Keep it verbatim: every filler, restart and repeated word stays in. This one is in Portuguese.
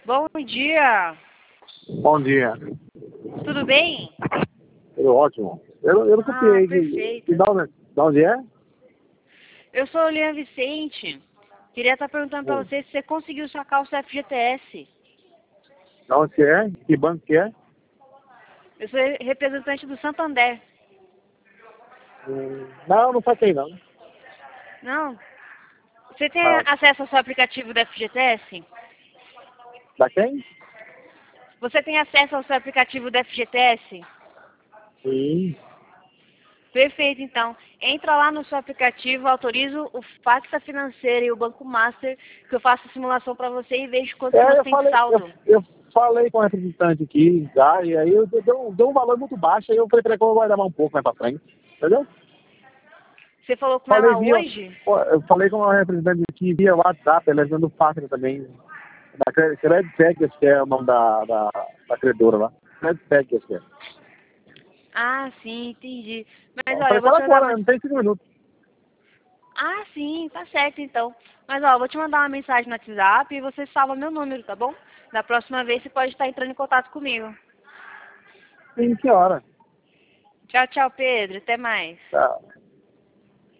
Bom dia. Bom dia. Tudo bem? Tudo ótimo. Eu, eu não Ah, copiei. perfeito. De, de, onde, de onde é? Eu sou o Lian Vicente. Queria estar perguntando para Hum. você se você conseguiu sacar o seu F G T S. De onde que é? Que banco que é? Eu sou representante do Santander. Hum, não, não saquei não. Não? Você tem Não. acesso ao seu aplicativo do F G T S? Da quem? Você tem acesso ao seu aplicativo do F G T S? Sim. Perfeito, então. Entra lá no seu aplicativo, autorizo o Faxa Financeira e o Banco Master, que eu faço a simulação para você e vejo quanto que É, você eu tem de falei, eu, saldo. eu falei com o representante aqui, já, e aí eu deu, deu um valor muito baixo, aí eu falei pra ele que eu vou guardar mais um pouco mais pra frente. Entendeu? Você falou com Falei ela via, hoje? eu falei com o representante aqui via WhatsApp, ela é do Fácil também. Da Creditec, acho que é o nome da, da, da credora lá. Creditec, acho que é. Ah, sim, entendi. Mas Eu olha, falei, eu vou fala te mandar agora, uma... não tem cinco minutos. Ah, sim, tá certo então. Mas ó, eu vou te mandar uma mensagem no WhatsApp e você salva meu número, tá bom? Da próxima vez você pode estar entrando em contato comigo. Sim, que hora? Tchau, tchau, Pedro. Até mais. Tá.